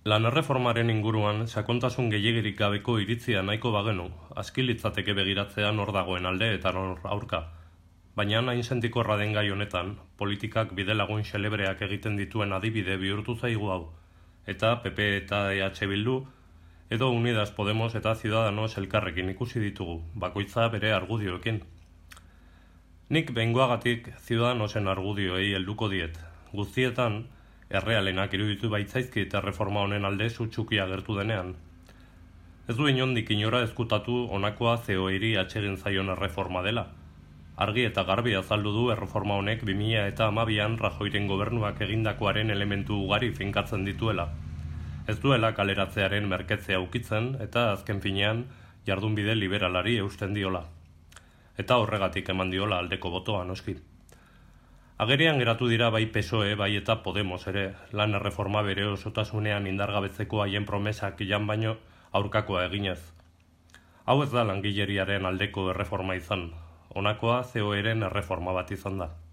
Lan erreformaren inguruan sakontasun gehiegirik gabeko iritzia nahiko bagenu, aski litzateke begiratzea nor dagoen alde eta nor aurka. Baina hain sentikorra den gai honetan, politikak bidelagun xelebreak egiten dituen adibide bihurtu zaigu hau, eta PP eta EH Bildu, edo Unidas Podemos eta Ciudadanos elkarrekin ikusi ditugu, bakoitza bere argudioekin. Nik behingoagatik Ciudadanosen argudioei helduko diet, guztietan, errealenak iruditu baitzaizkit erreforma honen alde sutsuki agertu denean. Ez du inondik inora ezkutatu honakoa zeoeri atsegin zaion erreforma dela. Argi eta garbi azaldu du erreforma honek 2012an Rajoyren gobernuak egindakoaren elementu ugari finkatzen dituela. Ez duela kaleratzearen merketzea ukitzen eta azken finean jardunbide liberalari eusten diola. Eta horregatik eman diola aldeko botoa noski. Agerian geratu dira bai PSOE, bai eta Podemos ere, lan erreforma bere osotasunean indargabetzeko haien promesak jan baino aurkakoa eginez. Hau ez da langileriaren aldeko erreforma izan, honakoa COEren erreforma bat izan da.